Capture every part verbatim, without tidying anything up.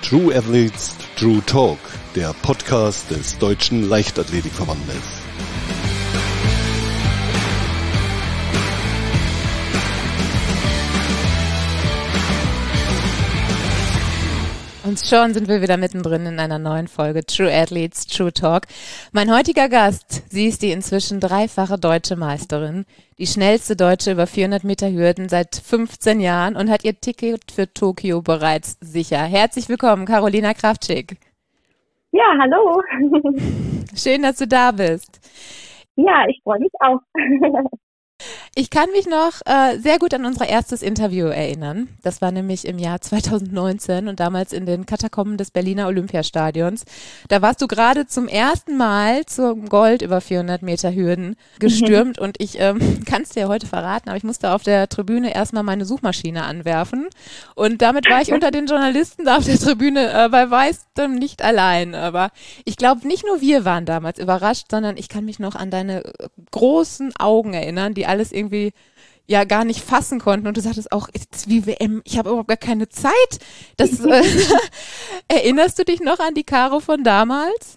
True Athletes, True Talk, der Podcast des Deutschen Leichtathletikverbandes. Und schon sind wir wieder mittendrin in einer neuen Folge True Athletes, True Talk. Mein heutiger Gast, sie ist die inzwischen dreifache deutsche Meisterin, die schnellste Deutsche über vierhundert Meter Hürden seit fünfzehn Jahren und hat ihr Ticket für Tokio bereits sicher. Herzlich willkommen, Carolina Kraftschick. Ja, hallo. Schön, dass du da bist. Ja, ich freue mich auch. Ich kann mich noch äh, sehr gut an unser erstes Interview erinnern. Das war nämlich im Jahr zweitausendneunzehn und damals in den Katakomben des Berliner Olympiastadions. Da warst du gerade zum ersten Mal zum Gold über vierhundert Meter Hürden gestürmt mhm. und ich ähm, kann es dir heute verraten, aber ich musste auf der Tribüne erstmal meine Suchmaschine anwerfen und damit war ich unter den Journalisten da auf der Tribüne äh, bei weitem nicht allein. Aber ich glaube, nicht nur wir waren damals überrascht, sondern ich kann mich noch an deine großen Augen erinnern, die alles irgendwie ja gar nicht fassen konnten und du sagtest auch, es ist wie W M, ich habe überhaupt gar keine Zeit. Das, äh, erinnerst du dich noch an die Caro von damals?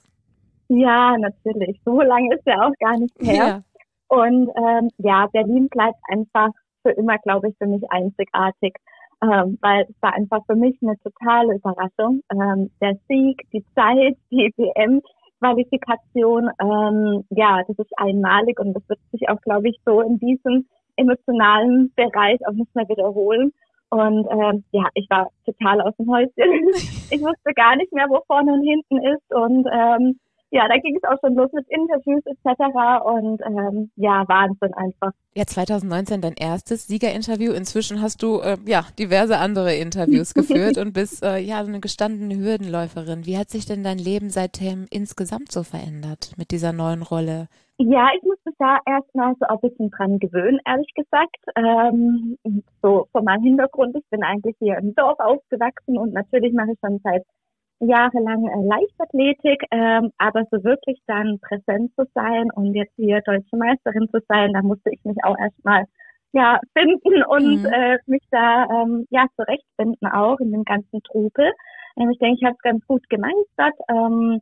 Ja, natürlich. So lange ist ja auch gar nicht her. Ja. Und ähm, ja, Berlin bleibt einfach für immer, glaube ich, für mich einzigartig, ähm, weil es war einfach für mich eine totale Überraschung. Ähm, der Sieg, die Zeit, die W M, Qualifikation, ähm, ja, das ist einmalig und das wird sich auch, glaube ich, so in diesem emotionalen Bereich auch nicht mehr wiederholen. Und ähm, ja, ich war total aus dem Häuschen. Ich wusste gar nicht mehr, wo vorne und hinten ist. Und ähm, ja, da ging es auch schon los mit Interviews et cetera. Und ähm, ja, Wahnsinn einfach. Ja, zweitausendneunzehn dein erstes Siegerinterview. Inzwischen hast du äh, ja diverse andere Interviews geführt und bist äh, ja eine gestandene Hürdenläuferin. Wie hat sich denn dein Leben seitdem insgesamt so verändert mit dieser neuen Rolle? Ja, ich muss mich da erstmal so ein bisschen dran gewöhnen, ehrlich gesagt. Ähm, so von meinem Hintergrund, ich bin eigentlich hier im Dorf aufgewachsen und natürlich mache ich schon seit jahrelang äh, Leichtathletik, ähm, aber so wirklich dann präsent zu sein und jetzt hier deutsche Meisterin zu sein, da musste ich mich auch erstmal ja finden und mhm. äh, mich da ähm, ja zurechtfinden auch in dem ganzen Trubel. Ähm, ich denke, ich habe es ganz gut gemeistert. Ähm,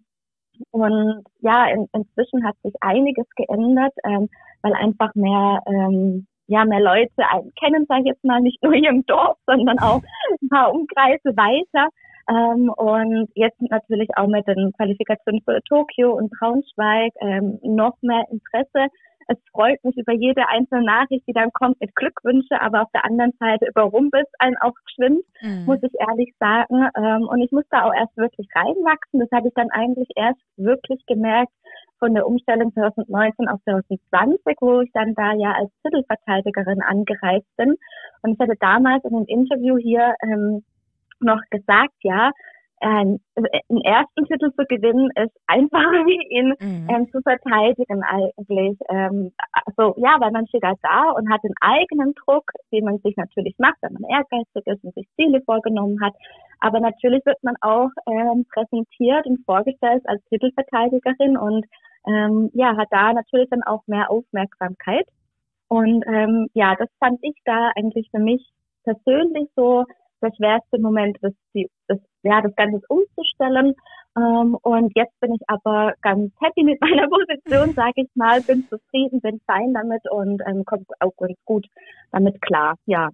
Und ja, in, inzwischen hat sich einiges geändert, ähm, weil einfach mehr, ähm, ja, mehr Leute einen kennen, sage ich jetzt mal, nicht nur hier im Dorf, sondern auch ein paar Umkreise weiter. Ähm, und jetzt natürlich auch mit den Qualifikationen für Tokio und Braunschweig ähm, noch mehr Interesse. Es freut mich über jede einzelne Nachricht, die dann kommt mit Glückwünsche, aber auf der anderen Seite überrumpelt einen auch geschwind, mhm. muss ich ehrlich sagen. Und ich muss da auch erst wirklich reinwachsen. Das habe ich dann eigentlich erst wirklich gemerkt von der Umstellung zweitausendneunzehn auf zweitausendzwanzig, wo ich dann da ja als Titelverteidigerin angereist bin. Und ich hatte damals in einem Interview hier ähm, noch gesagt, ja, Ähm, einen ersten Titel zu gewinnen ist einfacher wie ihn mhm. ähm, zu verteidigen eigentlich. Ähm, also ja, weil man steht halt da und hat den eigenen Druck, den man sich natürlich macht, wenn man ehrgeizig ist und sich Ziele vorgenommen hat. Aber natürlich wird man auch ähm, präsentiert und vorgestellt als Titelverteidigerin und ähm, ja, hat da natürlich dann auch mehr Aufmerksamkeit. Und ähm, ja, das fand ich da eigentlich für mich persönlich so der schwerste Moment, das, die, das, ja, das Ganze umzustellen. Ähm, und jetzt bin ich aber ganz happy mit meiner Position, sage ich mal, bin zufrieden, bin fein damit und ähm, komme auch ganz gut damit klar, ja.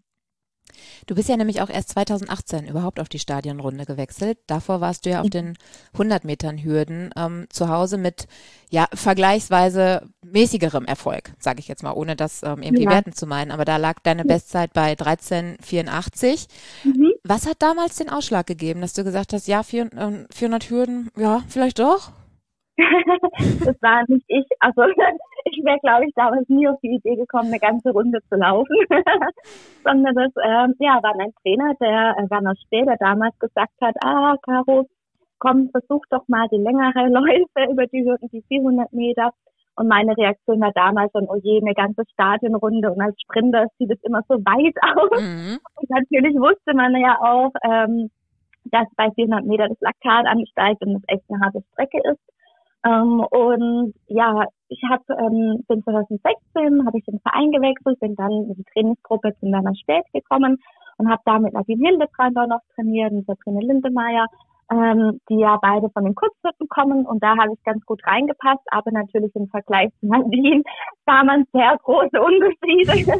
Du bist ja nämlich auch erst zweitausendachtzehn überhaupt auf die Stadionrunde gewechselt. Davor warst du ja auf den hundert Metern Hürden ähm, zu Hause mit ja vergleichsweise mäßigerem Erfolg, sage ich jetzt mal, ohne das ähm, irgendwie ja. werten zu meinen. Aber da lag deine Bestzeit bei dreizehn vierundachtzig. Mhm. Was hat damals den Ausschlag gegeben, dass du gesagt hast, ja, vierhundert Hürden, ja, vielleicht doch? Das war nicht ich, also ich wäre, glaube ich, damals nie auf die Idee gekommen, eine ganze Runde zu laufen, sondern das ähm, ja, war mein Trainer, der äh, Werner Spee, der damals gesagt hat, ah, Caro, komm, versuch doch mal die längere Läufe über die Hürden, die vierhundert Meter. Und meine Reaktion war damals schon, oh je, eine ganze Stadionrunde und als Sprinter sieht es immer so weit aus. Mhm. Und natürlich wusste man ja auch, ähm, dass bei vierhundert Meter das Laktat ansteigt und das echt eine harte Strecke ist. Ähm, und ja, ich habe ähm, bin zweitausendsechzehn habe ich den Verein gewechselt, bin dann in die Trainingsgruppe zu Werner Spät gekommen und habe da mit Nadine Hildebrand noch trainiert, mit Sabrina Lindemeyer. ähm, die ja beide von den Kurzhürden kommen und da habe ich ganz gut reingepasst, aber natürlich im Vergleich zu Nadine sah man sehr große Unterschiede.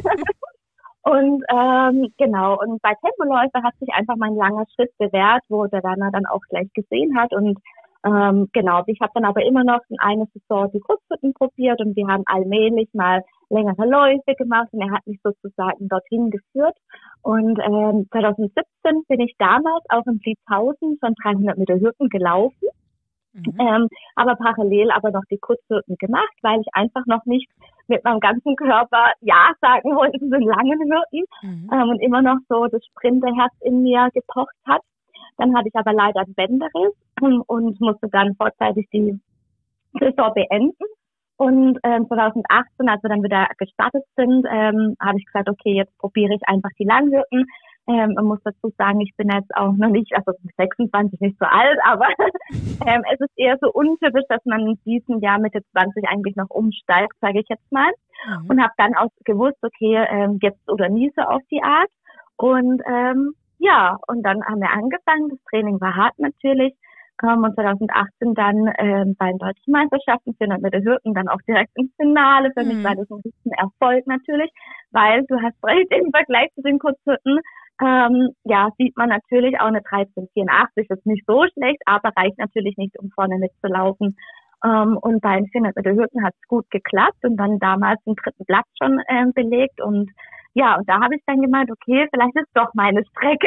Und ähm, genau, und bei Tempoläufe hat sich einfach mein langer Schritt bewährt, wo der Werner dann auch gleich gesehen hat. Und ähm, genau, ich habe dann aber immer noch in einer Saison die Kurzhürden probiert und wir haben allmählich mal längere Läufe gemacht und er hat mich sozusagen dorthin geführt. Und ähm, zwanzig siebzehn bin ich damals auch in Blitzhausen schon dreihundert Meter Hürden gelaufen. Mhm. Ähm, aber parallel aber noch die Kurzhürden gemacht, weil ich einfach noch nicht mit meinem ganzen Körper Ja sagen wollte zu den langen Hürden mhm. ähm, und immer noch so das Sprinterherz in mir gepocht hat. Dann hatte ich aber leider einen Bänderriss und musste dann vorzeitig die Saison beenden. Und ähm, zwanzig achtzehn, als wir dann wieder gestartet sind, ähm, habe ich gesagt, okay, jetzt probiere ich einfach die Langhürden. Ähm, man muss dazu sagen, ich bin jetzt auch noch nicht, also sechsundzwanzig, nicht so alt, aber ähm, es ist eher so untypisch, dass man in diesem Jahr Mitte zwanzig eigentlich noch umsteigt, sage ich jetzt mal. Mhm. Und habe dann auch gewusst, okay, ähm, jetzt oder nie so auf die Art. Und ähm, ja, und dann haben wir angefangen. Das Training war hart natürlich. Ähm, und zwanzig achtzehn dann ähm, bei den Deutschen Meisterschaften, vierhundert Meter Hürden, dann auch direkt ins Finale. Für mhm. mich war das ein bisschen Erfolg natürlich, weil du hast recht, im Vergleich zu den Kurzhürden, ähm, ja, sieht man natürlich auch eine dreizehn vierundachtzig, ist nicht so schlecht, aber reicht natürlich nicht, um vorne mitzulaufen. Ähm, und bei den vierhundert Meter Hürden hat es gut geklappt und dann damals den dritten Platz schon ähm, belegt und ja, und da habe ich dann gemeint, okay, vielleicht ist doch meine Strecke.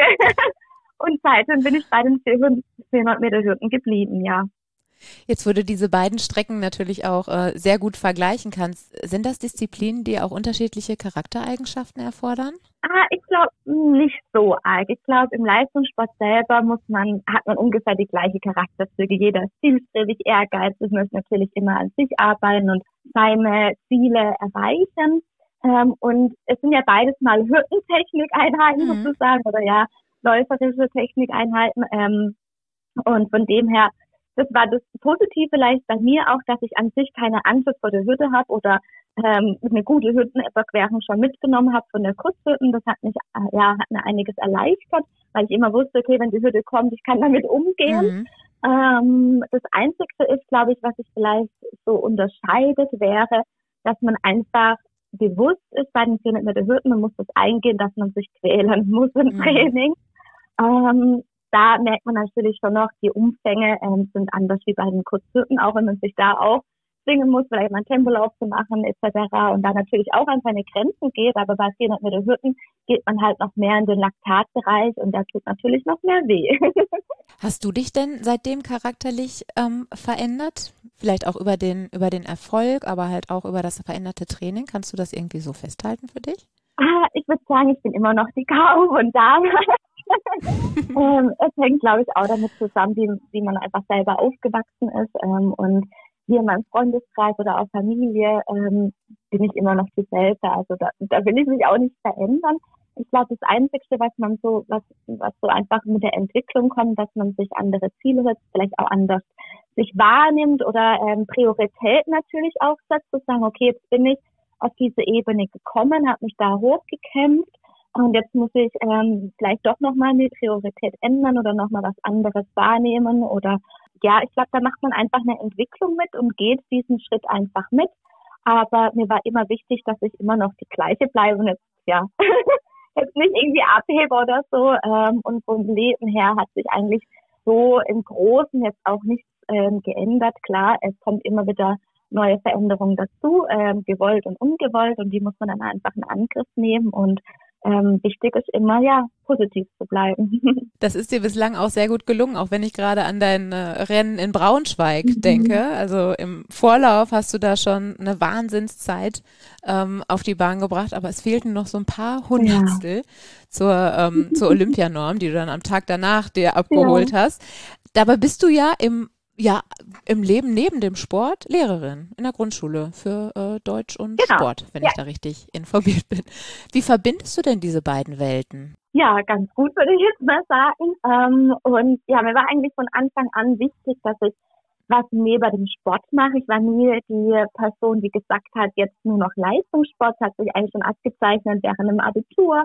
Und seitdem bin ich bei den vierhundert Meter Hürden geblieben, ja. Jetzt, wo du diese beiden Strecken natürlich auch äh, sehr gut vergleichen kannst, sind das Disziplinen, die auch unterschiedliche Charaktereigenschaften erfordern? Ah, ich glaube nicht so arg. Ich glaube, im Leistungssport selber muss man, hat man ungefähr die gleiche Charakterzüge. Jeder ist zielstrebig, ehrgeizig, möchte natürlich immer an sich arbeiten und seine Ziele erreichen. Ähm, und es sind ja beides mal Hürdentechnik-Einheiten mhm. sozusagen oder ja, läuferische Technikeinheiten. Ähm, und von dem her, das war das Positive vielleicht bei mir auch, dass ich an sich keine Angst vor der Hürde habe oder ähm, eine gute Hürdenüberquerung schon mitgenommen habe von der Kurzhürden. Das hat mich ja hat mir einiges erleichtert, weil ich immer wusste, okay, wenn die Hürde kommt, ich kann damit umgehen. Mhm. Ähm, das Einzige ist, glaube ich, was sich vielleicht so unterscheidet, wäre, dass man einfach bewusst ist bei den vierhundert Meter Hürden, man muss das eingehen, dass man sich quälen muss im mhm. Training. Ähm, da merkt man natürlich schon noch, die Umfänge ähm, sind anders wie bei den Kurzhürden, auch wenn man sich da auch zwingen muss, vielleicht mal einen Tempolauf zu machen et cetera. Und da natürlich auch an seine Grenzen geht, aber bei vierhundert Meter Hürden geht man halt noch mehr in den Laktatbereich und da tut natürlich noch mehr weh. Hast du dich denn seitdem charakterlich ähm, verändert? Vielleicht auch über den über den Erfolg, aber halt auch über das veränderte Training. Kannst du das irgendwie so festhalten für dich? Ah, ich würde sagen, ich bin immer noch die Kau von damals. ähm, es hängt, glaube ich, auch damit zusammen, wie, wie man einfach selber aufgewachsen ist. Ähm, und hier in meinem Freundeskreis oder auch Familie ähm, bin ich immer noch dieselbe. Also da, da will ich mich auch nicht verändern. Ich glaube, das Einzige, was man so, was, was so einfach mit der Entwicklung kommt, dass man sich andere Ziele setzt, vielleicht auch anders sich wahrnimmt oder ähm, Priorität natürlich auch setzt, zu sagen, okay, jetzt bin ich auf diese Ebene gekommen, habe mich da hochgekämpft und jetzt muss ich ähm, vielleicht doch nochmal eine Priorität ändern oder nochmal was anderes wahrnehmen oder ja, ich glaube, da macht man einfach eine Entwicklung mit und geht diesen Schritt einfach mit. Aber mir war immer wichtig, dass ich immer noch die gleiche bleibe und jetzt, ja, jetzt nicht irgendwie abhebe oder so. Ähm, und vom Leben her hat sich eigentlich so im Großen jetzt auch nichts ähm, geändert. Klar, es kommt immer wieder neue Veränderungen dazu, ähm, gewollt und ungewollt und die muss man dann einfach in Angriff nehmen und ähm, wichtig ist immer, ja, positiv zu bleiben. Das ist dir bislang auch sehr gut gelungen, auch wenn ich gerade an dein äh, Rennen in Braunschweig mhm. denke. Also im Vorlauf hast du da schon eine Wahnsinnszeit ähm, auf die Bahn gebracht, aber es fehlten noch so ein paar Hundertstel ja. zur, ähm, zur Olympianorm, die du dann am Tag danach dir abgeholt ja. hast. Dabei bist du ja im Ja, im Leben neben dem Sport Lehrerin in der Grundschule für äh, Deutsch und genau. Sport, wenn ja. ich da richtig informiert bin. Wie verbindest du denn diese beiden Welten? Ja, ganz gut, würde ich jetzt mal sagen. Ähm, und ja, mir war eigentlich von Anfang an wichtig, dass ich was neben dem Sport mache. Ich war nie die Person, die gesagt hat, jetzt nur noch Leistungssport, hat sich eigentlich schon abgezeichnet während dem Abitur.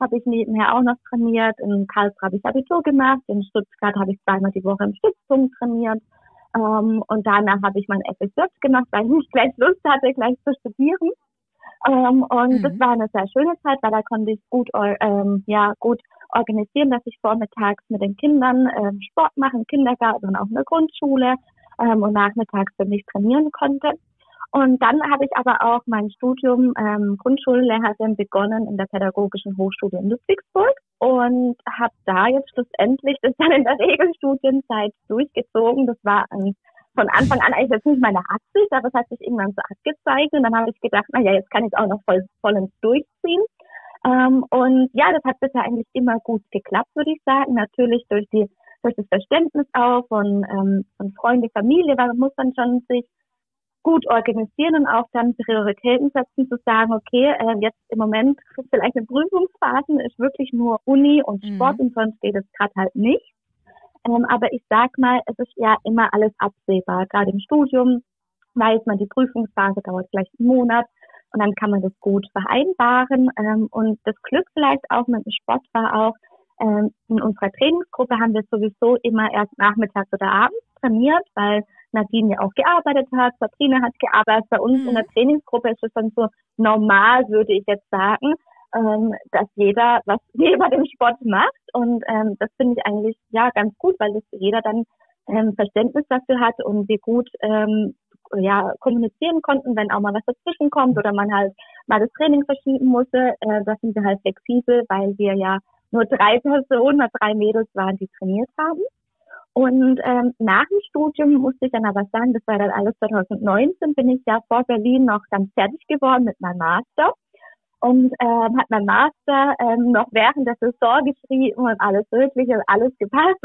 habe ich nebenher auch noch trainiert. In Karlsruhe habe ich Abitur gemacht. In Stuttgart habe ich zweimal die Woche im Stützpunkt trainiert. Ähm, und danach habe ich mein F S J gemacht, weil ich nicht gleich Lust hatte, gleich zu studieren. Ähm, und mhm. das war eine sehr schöne Zeit, weil da konnte ich gut, ähm, ja, gut organisieren, dass ich vormittags mit den Kindern ähm, Sport mache, im Kindergarten und auch in der Grundschule ähm, und nachmittags für mich trainieren konnte. Und dann habe ich aber auch mein Studium ähm, Grundschullehrerin begonnen in der Pädagogischen Hochschule in Ludwigsburg und habe da jetzt schlussendlich das dann in der Regelstudienzeit durchgezogen. Das war ein, von Anfang an eigentlich jetzt nicht meine Absicht, aber es hat sich irgendwann so abgezeichnet. Und dann habe ich gedacht, na ja, jetzt kann ich auch noch voll vollends durchziehen. Ähm, und ja, das hat bisher eigentlich immer gut geklappt, würde ich sagen. Natürlich durch die durch das Verständnis auch von, ähm, von Freunde, Familie, weil man muss dann schon sich gut organisieren und auch dann Prioritäten setzen, zu sagen, okay, äh, jetzt im Moment vielleicht eine Prüfungsphase ist wirklich nur Uni und Sport mhm. und sonst geht es gerade halt nicht. Ähm, aber ich sag mal, es ist ja immer alles absehbar. Gerade im Studium weiß man, die Prüfungsphase dauert vielleicht einen Monat und dann kann man das gut vereinbaren. Ähm, und das Glück vielleicht auch mit dem Sport war auch, ähm, in unserer Trainingsgruppe haben wir sowieso immer erst nachmittags oder abends trainiert, weil Nadine ja auch gearbeitet hat, Sabrina hat gearbeitet. Bei uns mhm. in der Trainingsgruppe ist es dann so normal, würde ich jetzt sagen, ähm, dass jeder was neben dem Sport macht. Und ähm, das finde ich eigentlich ja ganz gut, weil das jeder dann ähm, Verständnis dafür hat und wir gut ähm, ja kommunizieren konnten, wenn auch mal was dazwischen kommt oder man halt mal das Training verschieben musste. Äh, da sind wir halt flexibel, weil wir ja nur drei Personen oder drei Mädels waren, die trainiert haben. Und ähm, nach dem Studium musste ich dann aber sagen, das war dann alles zwanzig neunzehn, bin ich ja vor Berlin noch dann fertig geworden mit meinem Master und ähm, hat mein Master ähm, noch während der Saison geschrieben und alles Mögliche, alles gepasst.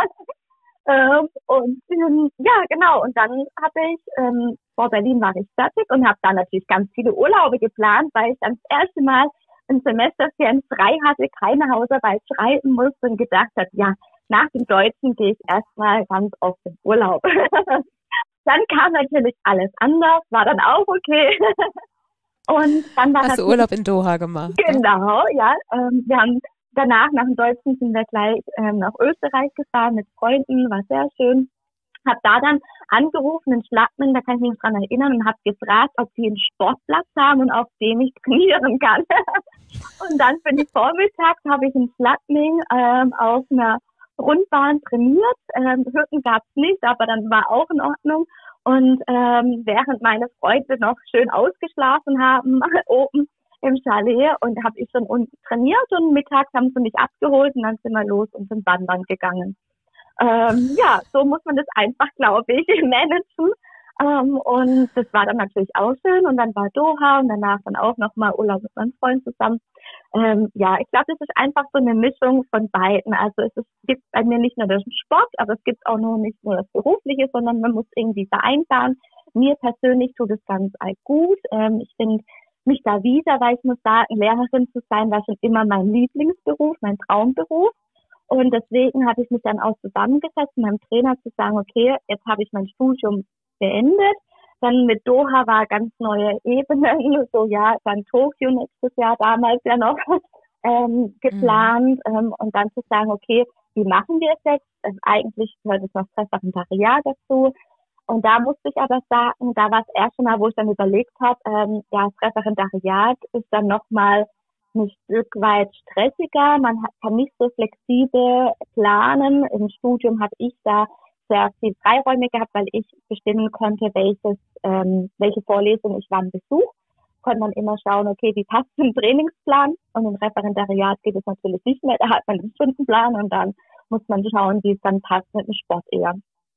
ähm, und ähm, ja, genau, und dann habe ich, ähm, vor Berlin war ich fertig und habe dann natürlich ganz viele Urlaube geplant, weil ich dann das erste Mal ein Semesterferien frei hatte, keine Hausarbeit schreiben musste und gedacht habe, ja, nach dem Deutschen gehe ich erstmal ganz oft in Urlaub. Dann kam natürlich alles anders, war dann auch okay. Und dann war Hast du Urlaub in Doha gemacht? Genau, ne? ja. Ähm, wir haben danach, nach dem Deutschen, sind wir gleich ähm, nach Österreich gefahren mit Freunden, war sehr schön. Hab da dann angerufen in Schladming, da kann ich mich dran erinnern, und habe gefragt, ob die einen Sportplatz haben und auf dem ich trainieren kann. Und dann bin ich vormittags, habe ich in Schladming ähm, auf einer Rundbahn trainiert. Ähm, Hütten gab's nicht, aber dann war auch in Ordnung. Und ähm, während meine Freunde noch schön ausgeschlafen haben, oben im Chalet, und habe ich schon unten trainiert und mittags haben sie mich abgeholt und dann sind wir los und sind wandern gegangen. Ähm, ja, so muss man das einfach, glaube ich, managen. Ähm, und das war dann natürlich auch schön. Und dann war Doha und danach dann auch nochmal Urlaub mit meinem Freund zusammen. Ähm, ja, ich glaube, das ist einfach so eine Mischung von beiden. Also es ist, gibt bei mir nicht nur den Sport, aber es gibt auch nur nicht nur das Berufliche, sondern man muss irgendwie vereinbaren. Mir persönlich tut es ganz gut. Ähm, ich finde mich da wieder, weil ich muss sagen, Lehrerin zu sein war schon immer mein Lieblingsberuf, mein Traumberuf. Und deswegen habe ich mich dann auch zusammengesetzt mit meinem Trainer zu sagen, okay, jetzt habe ich mein Studium beendet. Dann mit Doha war ganz neue Ebenen, so ja, dann Tokio nächstes Jahr damals ja noch ähm, geplant. Mhm. Ähm, und dann zu sagen, okay, wie machen wir es jetzt? Also eigentlich gehört es noch Referendariat dazu. Und da musste ich aber sagen, da war das erste Mal, wo ich dann überlegt habe, ähm, ja, das Referendariat ist dann nochmal ein Stück weit stressiger. Man hat, kann nicht so flexibel planen. Im Studium habe ich da sehr viel Freiräume gehabt, weil ich bestimmen konnte, welches, ähm, welche Vorlesung ich wann besuche. Konnte man immer schauen, okay, wie passt zum Trainingsplan? Und im Referendariat geht es natürlich nicht mehr. Da hat man den Stundenplan und dann muss man schauen, wie es dann passt mit dem Sport eher.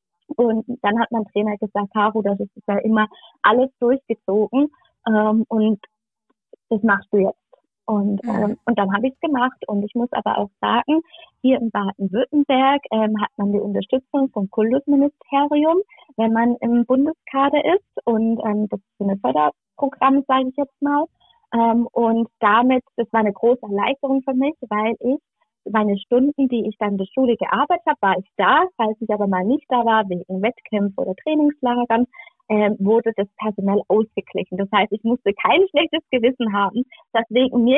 Und dann hat mein Trainer gesagt, Caro, das ist ja immer alles durchgezogen ähm, und das machst du jetzt. Und, mhm. ähm, und dann habe ich es gemacht. Und ich muss aber auch sagen, hier in Baden-Württemberg ähm, hat man die Unterstützung vom Kultusministerium, wenn man im Bundeskader ist. Und ähm, das ist so ein Förderprogramm, sage ich jetzt mal. Ähm, und damit, das war eine große Erleichterung für mich, weil ich meine Stunden, die ich dann in der Schule gearbeitet habe, war ich da. Falls ich aber mal nicht da war, wegen Wettkämpfen oder Trainingslagern, ähm, wurde das personell ausgeglichen. Das heißt, ich musste kein schlechtes Gewissen haben, dass wegen mir jetzt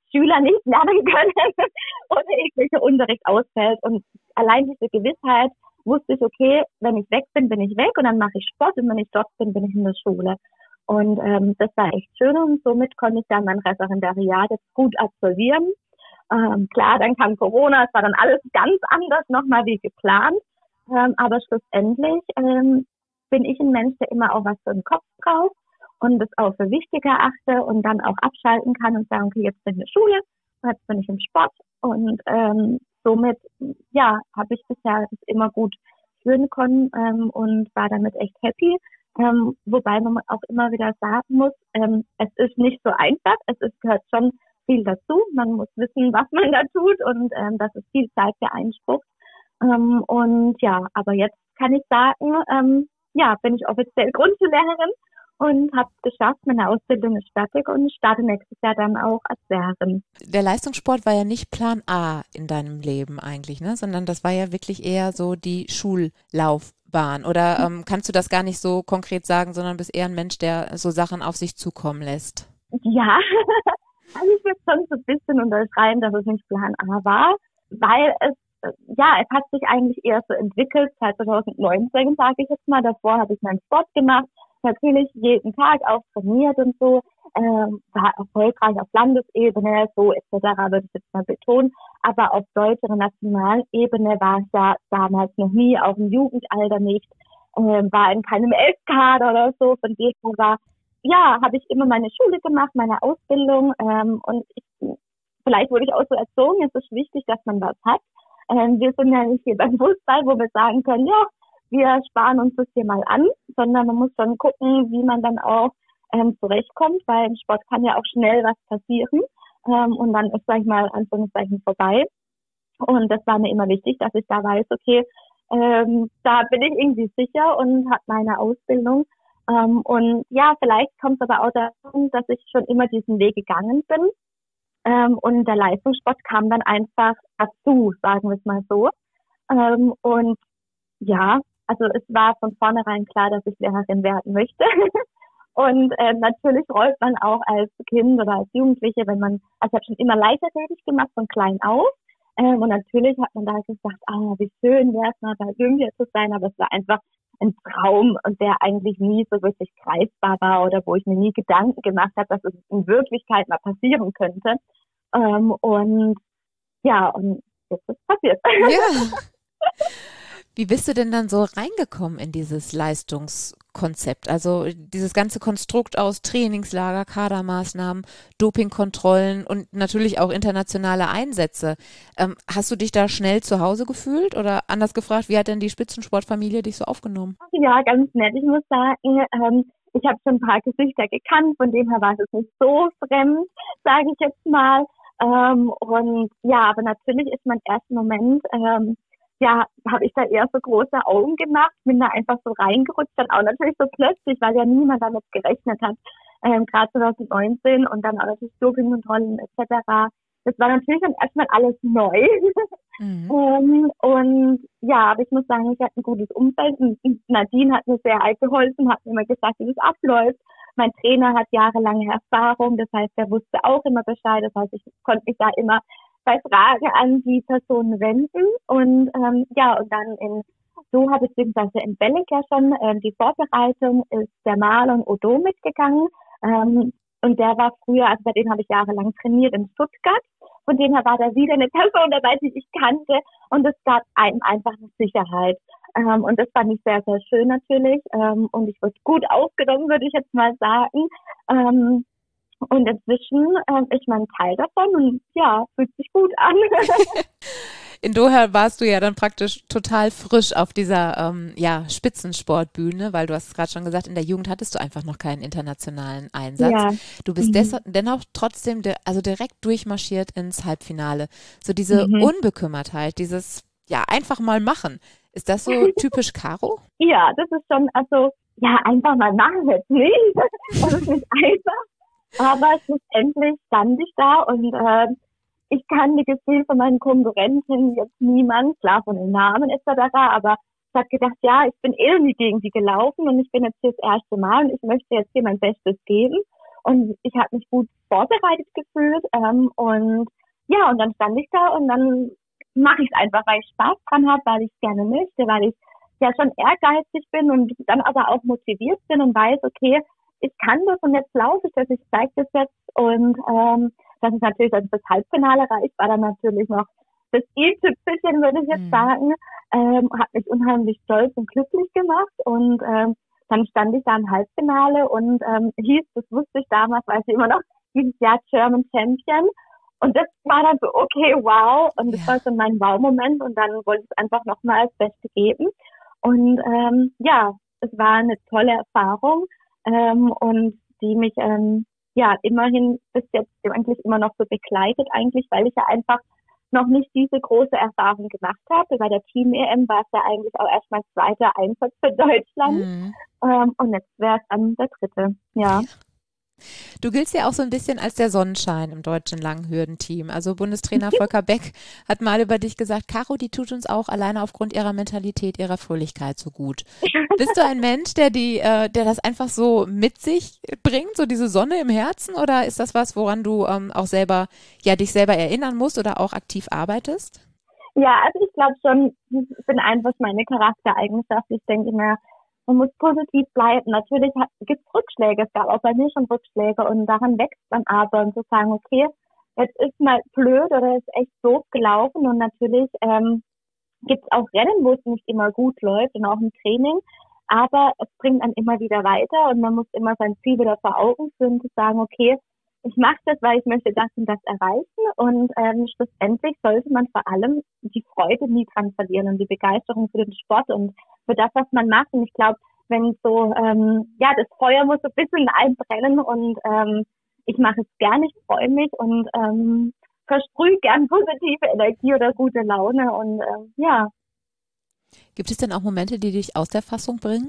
Schüler nicht lernen können oder irgendwelcher Unterricht ausfällt. Und allein diese Gewissheit wusste ich, okay, wenn ich weg bin, bin ich weg und dann mache ich Sport und wenn ich dort bin, bin ich in der Schule. Und ähm, das war echt schön und somit konnte ich dann mein Referendariat jetzt gut absolvieren. Ähm, klar, dann kam Corona, es war dann alles ganz anders nochmal wie geplant. Ähm, aber schlussendlich ähm, bin ich ein Mensch, der immer auch was für den Kopf braucht und das auch für wichtig erachte und dann auch abschalten kann und sagen, okay, jetzt bin ich in der Schule, jetzt bin ich im Sport und ähm, somit, ja, habe ich bisher das immer gut führen können ähm, und war damit echt happy. Ähm, wobei man auch immer wieder sagen muss, ähm, es ist nicht so einfach, es ist, gehört schon viel dazu. Man muss wissen, was man da tut und ähm, dass es viel Zeit beansprucht. Ähm, und ja, aber jetzt kann ich sagen, ähm, ja, bin ich offiziell Grundschullehrerin und habe es geschafft, meine Ausbildung ist fertig und starte nächstes Jahr dann auch als Lehrerin. Der Leistungssport war ja nicht Plan A in deinem Leben eigentlich, ne? Sondern das war ja wirklich eher so die Schullaufbahn. Oder ähm, kannst du das gar nicht so konkret sagen, sondern bist eher ein Mensch, der so Sachen auf sich zukommen lässt? Ja, also ich würde schon so ein bisschen unterschreiben, dass es nicht Plan A war, weil es, ja, es hat sich eigentlich eher so entwickelt, seit zwanzig neunzehn, sage ich jetzt mal. Davor habe ich meinen Sport gemacht, natürlich jeden Tag auch trainiert und so, ähm, war erfolgreich auf Landesebene, so et cetera, würde ich jetzt mal betonen. Aber auf deutscher Nationalebene war ich ja damals noch nie, auch im Jugendalter nicht, ähm, war in keinem Elfkader oder so, von dem her war, ja, habe ich immer meine Schule gemacht, meine Ausbildung ähm, und ich, vielleicht wurde ich auch so erzogen, es ist wichtig, dass man was hat. Ähm, wir sind ja nicht hier beim Fußball, wo wir sagen können, ja, wir sparen uns das hier mal an, sondern man muss schon gucken, wie man dann auch ähm, zurechtkommt, weil im Sport kann ja auch schnell was passieren ähm, und dann ist, sag ich mal, Anführungszeichen vorbei. Und das war mir immer wichtig, dass ich da weiß, okay, ähm, da bin ich irgendwie sicher und habe meine Ausbildung. Ähm, und ja, vielleicht kommt es aber auch dazu, dass ich schon immer diesen Weg gegangen bin. Ähm, und der Leistungssport kam dann einfach dazu, sagen wir es mal so. Ähm, und ja, also es war von vornherein klar, dass ich Lehrerin werden möchte. Und äh, natürlich rollt man auch als Kind oder als Jugendliche, wenn man, also ich habe schon immer leichtathletik gemacht, von klein auf. Ähm, und natürlich hat man da gesagt, ah, wie schön wäre es mal bei Olympia zu sein, aber es war einfach ein Traum und der eigentlich nie so wirklich greifbar war oder wo ich mir nie Gedanken gemacht habe, dass es in Wirklichkeit mal passieren könnte. Ähm, und ja, und jetzt ist es passiert. Ja. Wie bist du denn dann so reingekommen in dieses Leistungskonzept? Also dieses ganze Konstrukt aus Trainingslager, Kadermaßnahmen, Dopingkontrollen und natürlich auch internationale Einsätze. Ähm, hast du dich da schnell zu Hause gefühlt oder anders gefragt, wie hat denn die Spitzensportfamilie dich so aufgenommen? Ja, ganz nett. Ich muss sagen, ähm, ich habe schon ein paar Gesichter gekannt, von dem her war es nicht so fremd, sage ich jetzt mal. Ähm, und ja, aber natürlich ist mein erster Moment, ähm, ja, habe ich da eher so große Augen gemacht, bin da einfach so reingerutscht, dann auch natürlich so plötzlich, weil ja niemand damit gerechnet hat, ähm, gerade zwanzig neunzehn und dann auch natürlich Dopingkontrollen et cetera. Das war natürlich dann erstmal alles neu. Mhm. um, und ja, aber ich muss sagen, ich hatte ein gutes Umfeld und Nadine hat mir sehr geholfen, hat mir immer gesagt, wie das abläuft. Mein Trainer hat jahrelange Erfahrung, das heißt, er wusste auch immer Bescheid, das heißt, ich konnte mich da immer bei Fragen an die Person wenden und ähm, ja, und dann in Doha beziehungsweise in Belek ja schon ähm, die Vorbereitung ist der Marlon Odo mitgegangen ähm, und der war früher, also bei dem habe ich jahrelang trainiert in Stuttgart, von dem her war da wieder eine Person dabei, die ich kannte und es gab einem einfach eine Sicherheit ähm, und das fand ich sehr, sehr schön natürlich ähm, und ich wurde gut aufgenommen, würde ich jetzt mal sagen. Ähm, Und inzwischen äh, ist man Teil davon und ja, fühlt sich gut an. In Doha warst du ja dann praktisch total frisch auf dieser ähm, ja, Spitzensportbühne, weil du hast es gerade schon gesagt, in der Jugend hattest du einfach noch keinen internationalen Einsatz. Ja. Du bist mhm. des- dennoch trotzdem de- also direkt durchmarschiert ins Halbfinale. So diese mhm. Unbekümmertheit, dieses ja einfach mal machen. Ist das so typisch Caro? Ja, das ist schon, also ja, einfach mal machen jetzt nicht. Das ist nicht einfach. Aber schlussendlich stand ich da und äh, ich kannte gefühlt von meinen Konkurrenten jetzt niemand, klar von den Namen et cetera, aber ich habe gedacht, ja, ich bin irgendwie gegen die gelaufen und ich bin jetzt hier das erste Mal und ich möchte jetzt hier mein Bestes geben. und ich habe mich gut vorbereitet gefühlt ähm, und ja, und dann stand ich da und dann mache ich es einfach, weil ich Spaß dran habe, weil ich es gerne möchte, weil ich ja schon ehrgeizig bin und dann aber auch motiviert bin und weiß, okay, ich kann das und jetzt laufe ich das, ich zeige das jetzt und ähm, das ist natürlich, also das Halbfinale reicht, war dann natürlich noch das i-Tüpfelchen, würde ich jetzt mhm. sagen, ähm, hat mich unheimlich stolz und glücklich gemacht und ähm, dann stand ich da im Halbfinale und ähm, hieß, das wusste ich damals, weiß ich immer noch, dieses Jahr German Champion. Und das war dann so, okay, wow. Und das ja. war so mein Wow-Moment. Und dann wollte ich es einfach nochmal das Beste geben. Und ähm, ja, es war eine tolle Erfahrung ähm, und die mich ähm, ja immerhin bis jetzt eigentlich immer noch so begleitet eigentlich, weil ich ja einfach noch nicht diese große Erfahrung gemacht habe. Bei der Team-E M war es ja eigentlich auch erst mein zweiter Einsatz für Deutschland. Mhm. Ähm, und jetzt wäre es dann der dritte, ja. Du giltst ja auch so ein bisschen als der Sonnenschein im deutschen Langhürdenteam. Also Bundestrainer Volker Beck hat mal über dich gesagt, Caro, die tut uns auch alleine aufgrund ihrer Mentalität, ihrer Fröhlichkeit so gut. Bist du ein Mensch, der die, äh, der das einfach so mit sich bringt, so diese Sonne im Herzen, oder ist das was, woran du ähm, auch selber, ja, dich selber erinnern musst oder auch aktiv arbeitest? Ja, also ich glaube schon, ich bin einfach meine Charaktereigenschaft. Ich denke mir, man muss positiv bleiben. Natürlich gibt es Rückschläge. Es gab auch bei mir schon Rückschläge und daran wächst man aber und zu sagen, okay, jetzt ist mal blöd oder ist echt doof gelaufen und natürlich ähm, gibt es auch Rennen, wo es nicht immer gut läuft und auch im Training, aber es bringt dann immer wieder weiter und man muss immer sein Ziel wieder vor Augen führen, zu sagen, okay, ich mache das, weil ich möchte das und das erreichen und ähm, schlussendlich sollte man vor allem die Freude nie dran verlieren und die Begeisterung für den Sport und für das, was man macht. Und ich glaube, wenn so, ähm, ja, das Feuer muss so ein bisschen einbrennen und ähm, ich mache es gern, ich freue mich und ähm, versprühe gern positive Energie oder gute Laune und ähm, ja. Gibt es denn auch Momente, die dich aus der Fassung bringen?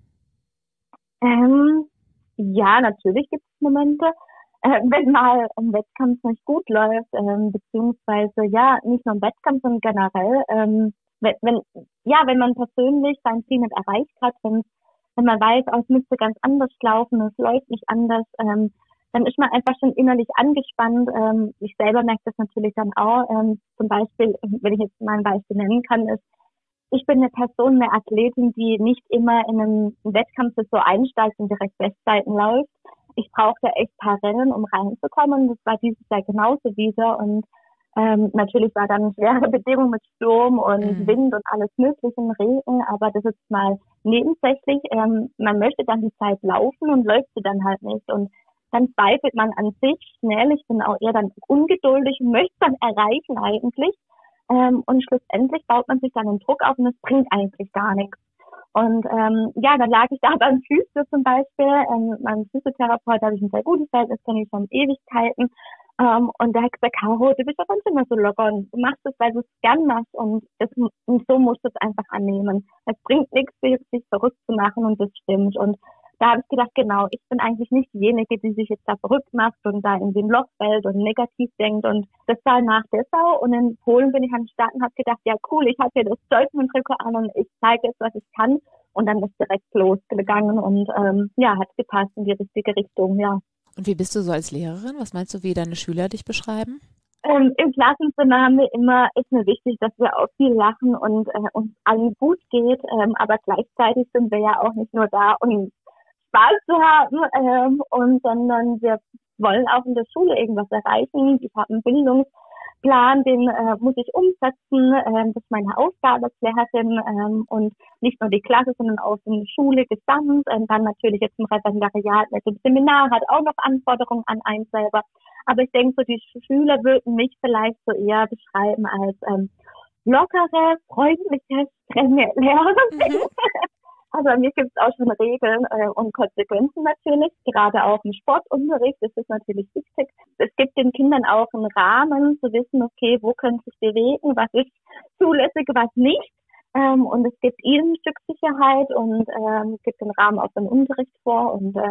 Ähm, ja, natürlich gibt es Momente. Äh, wenn mal ein Wettkampf nicht gut läuft, ähm, beziehungsweise ja, nicht nur im Wettkampf, sondern generell, ähm, wenn, wenn, ja, wenn man persönlich sein Ziel nicht erreicht hat, wenn, wenn man weiß, oh, es müsste ganz anders laufen, es läuft nicht anders, ähm, dann ist man einfach schon innerlich angespannt. Ähm, ich selber merke das natürlich dann auch. Ähm, zum Beispiel, wenn ich jetzt mal ein Beispiel nennen kann, ist, ich bin eine Person, eine Athletin, die nicht immer in einem Wettkampf so einsteigt und direkt Bestzeiten läuft. Ich brauchte echt ein paar Rennen, um reinzukommen. Das war dieses Jahr genauso wieder. Und ähm, natürlich war dann schwere Bedingungen mit Sturm und mhm. Wind und alles mögliche, Regen. Aber das ist mal nebensächlich. Ähm, man möchte dann die Zeit laufen und läuft sie dann halt nicht. Und dann zweifelt man an sich schnell. Ich bin auch eher dann ungeduldig und möchte dann erreichen eigentlich. Ähm, und schlussendlich baut man sich dann einen Druck auf und es bringt eigentlich gar nichts. Und ähm, ja, dann lag ich da beim Physio zum Beispiel. Ähm, mit meinem Physiotherapeut habe ich ein sehr gutes Verhältnis, kenne ich schon Ewigkeiten. Ähm, und der hat gesagt, Caro, du bist doch sonst immer so locker und du machst es, weil du es gern machst und, das, und so musst du es einfach annehmen. Es bringt nichts, sich verrückt zu machen und das stimmt. Und da habe ich gedacht, genau, ich bin eigentlich nicht diejenige, die sich jetzt da verrückt macht und da in den Loch fällt und negativ denkt. Und das war nach Dessau und in Polen bin ich am Start und habe gedacht, ja cool, ich habe hier das Deutschland-Trikot an und ich zeige jetzt, was ich kann. Und dann ist direkt losgegangen und ähm, ja, hat gepasst in die richtige Richtung, ja. Und wie bist du so als Lehrerin? Was meinst du, wie deine Schüler dich beschreiben? Ähm, Im Klassenzimmer haben wir immer, ist mir wichtig, dass wir auch viel lachen und äh, uns allen gut geht. Ähm, aber gleichzeitig sind wir ja auch nicht nur da, um Spaß zu haben, ähm, und sondern wir wollen auch in der Schule irgendwas erreichen. Ich habe einen Bildungsplan, den äh, muss ich umsetzen. Ähm, das ist meine Aufgabe als Lehrerin ähm, und nicht nur die Klasse, sondern auch die Schule gesamt. Ähm, dann natürlich jetzt im Referendariat mit dem Seminar hat auch noch Anforderungen an einen selber. Aber ich denke, so die Schüler würden mich vielleicht so eher beschreiben als ähm, lockere, freundliche, strenge Lehrerin. Mhm. Also bei mir gibt es auch schon Regeln äh, und Konsequenzen natürlich, gerade auch im Sportunterricht, das ist natürlich wichtig. Es gibt den Kindern auch einen Rahmen, zu wissen, okay, wo können sie sich bewegen, was ist zulässig, was nicht. Ähm, und es gibt ihnen ein Stück Sicherheit und ähm, gibt den Rahmen auch für den Unterricht vor. Und ähm,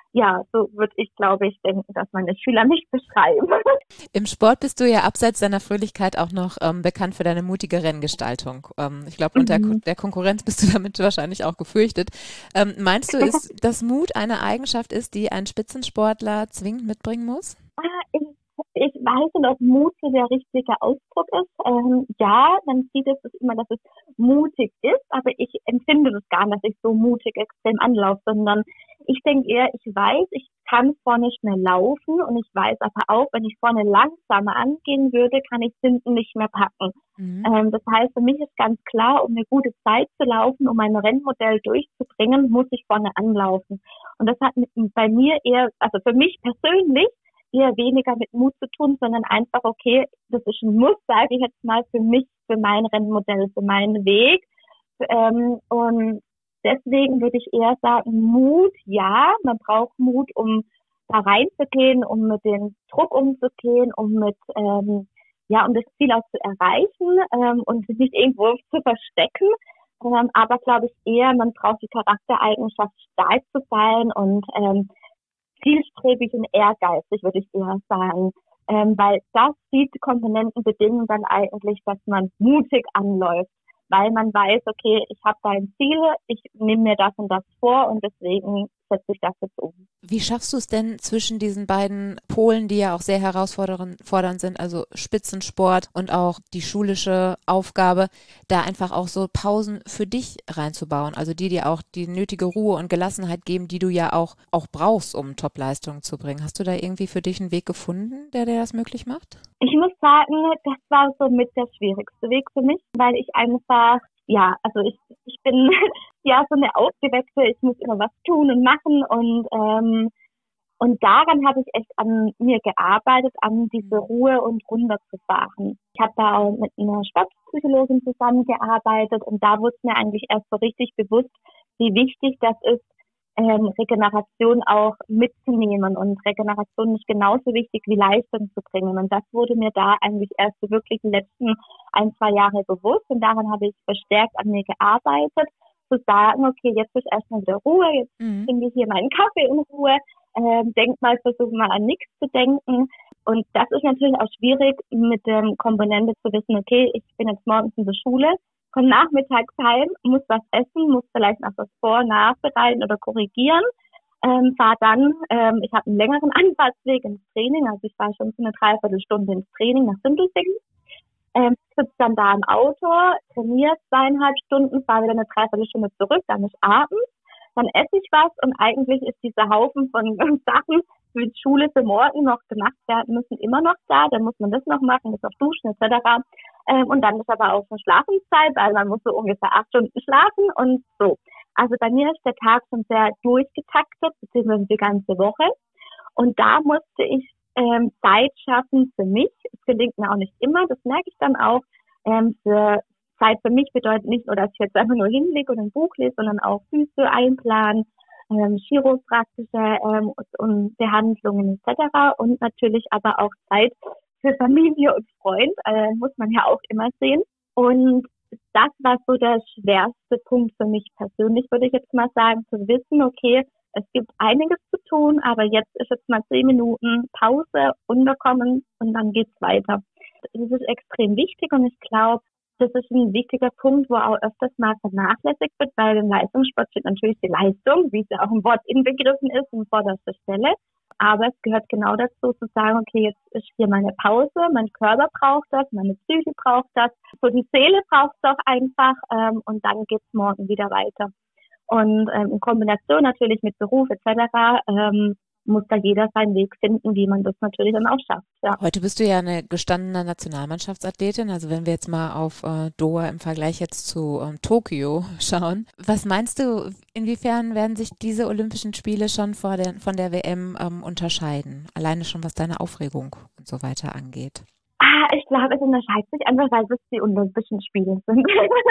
ja, so würde ich, glaube ich, denken, dass meine Schüler mich beschreiben. Im Sport bist du ja abseits deiner Fröhlichkeit auch noch ähm, bekannt für deine mutige Renngestaltung. Ähm, ich glaube, unter Mhm. der Konkurrenz bist du damit wahrscheinlich auch gefürchtet. Ähm, meinst du, ist, dass Mut eine Eigenschaft ist, die ein Spitzensportler zwingend mitbringen muss? Ah, ich, ich weiß nicht, ob Mut so der richtige Ausdruck ist. Ähm, ja, man sieht es immer, dass es mutig ist, aber ich empfinde das gar nicht, dass ich so mutig extrem anlaufe, sondern ich denke eher, ich weiß, ich kann vorne schnell laufen und ich weiß aber auch, wenn ich vorne langsamer angehen würde, kann ich hinten nicht mehr packen. Mhm. Ähm, das heißt, für mich ist ganz klar, um eine gute Zeit zu laufen, um mein Rennmodell durchzubringen, muss ich vorne anlaufen. Und das hat mit, bei mir eher, also für mich persönlich, eher weniger mit Mut zu tun, sondern einfach, okay, das ist ein Muss, sage ich jetzt mal, für mich, für mein Rennmodell, für meinen Weg. Ähm, und deswegen würde ich eher sagen, Mut, ja, man braucht Mut, um da reinzugehen, um mit dem Druck umzugehen, um mit, ähm, ja, um das Ziel auch zu erreichen ähm, und sich nicht irgendwo zu verstecken. Ähm, aber glaube ich eher, man braucht die Charaktereigenschaft, stark zu sein und ähm, zielstrebig und ehrgeizig, würde ich eher sagen. Ähm, weil das, die Komponenten bedingen dann eigentlich, dass man mutig anläuft, weil man weiß, okay, ich habe da ein Ziel, ich nehme mir das und das vor und deswegen setze ich das jetzt um. Wie schaffst du es denn zwischen diesen beiden Polen, die ja auch sehr herausfordernd fordernd sind, also Spitzensport und auch die schulische Aufgabe, da einfach auch so Pausen für dich reinzubauen, also die dir auch die nötige Ruhe und Gelassenheit geben, die du ja auch, auch brauchst, um Top-Leistungen zu bringen. Hast du da irgendwie für dich einen Weg gefunden, der dir das möglich macht? Ich muss sagen, das war so mit der schwierigste Weg für mich, weil ich einfach, ja, also ich, ich bin ja so eine Aufgeweckte, ich muss immer was tun und machen und ähm, und daran habe ich echt an mir gearbeitet, an diese Ruhe und runterzufahren. Ich habe da auch mit einer Sportpsychologin zusammengearbeitet und da wurde mir eigentlich erst so richtig bewusst, wie wichtig das ist, ähm, Regeneration auch mitzunehmen. Und Regeneration ist genauso wichtig wie Leistung zu bringen. Und das wurde mir da eigentlich erst so wirklich die letzten ein, zwei Jahre bewusst. Und daran habe ich verstärkt an mir gearbeitet, zu sagen, okay, jetzt ist erstmal wieder Ruhe, jetzt Mhm. trinke ich hier meinen Kaffee in Ruhe, ähm, denk mal, versuch mal an nichts zu denken. Und das ist natürlich auch schwierig mit der Komponente zu wissen, okay, ich bin jetzt morgens in der Schule, komme nachmittags heim, muss was essen, muss vielleicht noch was vor-, nachbereiten oder korrigieren, ähm, fahre dann, ähm, ich habe einen längeren Anfahrtsweg ins Training, also ich fahre schon so eine Dreiviertelstunde ins Training nach Sindelfingen, ähm, sitze dann da im Auto, trainiere zweieinhalb Stunden, fahre wieder eine Dreiviertelstunde zurück, dann ist abends, dann esse ich was und eigentlich ist dieser Haufen von Sachen für die Schule für morgen noch gemacht werden müssen immer noch da, dann muss man das noch machen, das noch duschen et cetera. Ähm, und dann ist aber auch schon Schlafenszeit, weil man muss so ungefähr acht Stunden schlafen und so. Also bei mir ist der Tag schon sehr durchgetaktet, beziehungsweise die ganze Woche. Und da musste ich ähm, Zeit schaffen für mich. Es gelingt mir auch nicht immer, das merke ich dann auch. Ähm, für Zeit für mich bedeutet nicht nur, dass ich jetzt einfach nur hinlege und ein Buch lese, sondern auch Füße einplanen, ähm, chiropraktische ähm, und Behandlungen et cetera. Und natürlich aber auch Zeit für Familie und Freund, äh, muss man ja auch immer sehen. Und das war so der schwerste Punkt für mich persönlich, würde ich jetzt mal sagen, zu wissen, okay, es gibt einiges zu tun, aber jetzt ist jetzt mal zehn Minuten Pause, runterkommen und dann geht's weiter. Das ist extrem wichtig und ich glaube, das ist ein wichtiger Punkt, wo auch öfters mal vernachlässigt wird, weil im Leistungssport steht natürlich die Leistung, wie es ja auch im Wort inbegriffen ist, in vorderster Stelle. Aber es gehört genau dazu, zu sagen, okay, jetzt ist hier meine Pause, mein Körper braucht das, meine Psyche braucht das, so die Seele braucht es auch einfach ähm, und dann geht's morgen wieder weiter. Und ähm, in Kombination natürlich mit Beruf et cetera ähm, muss da jeder seinen Weg finden, wie man das natürlich dann auch schafft. Ja. Heute bist du ja eine gestandene Nationalmannschaftsathletin, also wenn wir jetzt mal auf äh, Doha im Vergleich jetzt zu ähm, Tokio schauen. Was meinst du, inwiefern werden sich diese Olympischen Spiele schon vor der, von der W M ähm, unterscheiden? Alleine schon, was deine Aufregung und so weiter angeht. Ah, ich glaube, es unterscheidet sich einfach, weil es die Olympischen Spiele sind.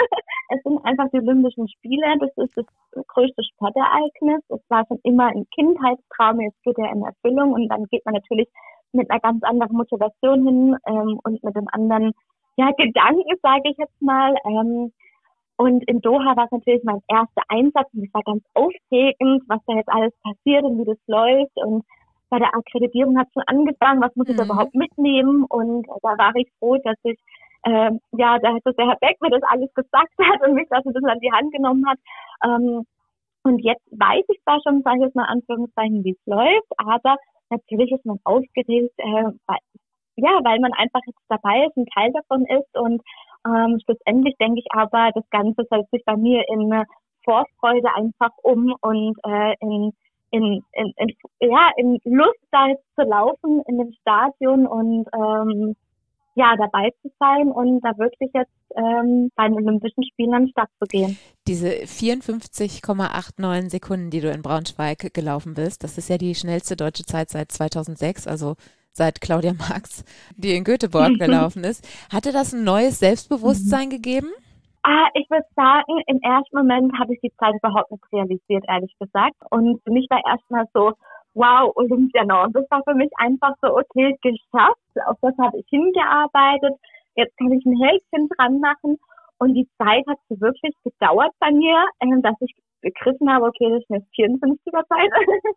Es sind einfach die Olympischen Spiele, das ist das größte Sportereignis. Es war schon immer ein Kindheitstraum, jetzt geht er in Erfüllung und dann geht man natürlich mit einer ganz anderen Motivation hin ähm, und mit einem anderen ja, Gedanken, sage ich jetzt mal. Ähm, Und in Doha war es natürlich mein erster Einsatz und es war ganz aufregend, was da jetzt alles passiert und wie das läuft. Und bei der Akkreditierung hat es schon angefangen, was muss ich Mhm. da überhaupt mitnehmen? Und da war ich froh, dass ich, ähm, ja, da dass der Herr Beck mir das alles gesagt hat und mich das ein bisschen an die Hand genommen hat. Ähm, und jetzt weiß ich zwar schon, sage ich jetzt mal in Anführungszeichen, wie es läuft, aber natürlich ist man aufgeregt, äh, weil, ja, weil man einfach jetzt dabei ist, ein Teil davon ist und ähm, schlussendlich denke ich aber, das Ganze setzt sich bei mir in eine Vorfreude einfach um und äh, in, in, in, in, ja, in Lust da jetzt zu laufen in dem Stadion und ähm, ja, dabei zu sein und da wirklich jetzt ähm, bei den Olympischen Spielen an den Start zu gehen. Diese vierundfünfzig Komma neunundachtzig Sekunden, die du in Braunschweig gelaufen bist, das ist ja die schnellste deutsche Zeit seit zweitausendsechs, also seit Claudia Marx, die in Göteborg gelaufen ist. Hatte das ein neues Selbstbewusstsein gegeben? Ah, ich würde sagen, im ersten Moment habe ich die Zeit überhaupt nicht realisiert, ehrlich gesagt. Und für mich war erstmal so, wow, Olympia noch. Und das war für mich einfach so, okay, geschafft. Auf das habe ich hingearbeitet. Jetzt kann ich ein Häkchen dran machen. Und die Zeit hat so wirklich gedauert bei mir, dass ich begriffen habe, okay, das ist eine vierundfünfziger Zeit.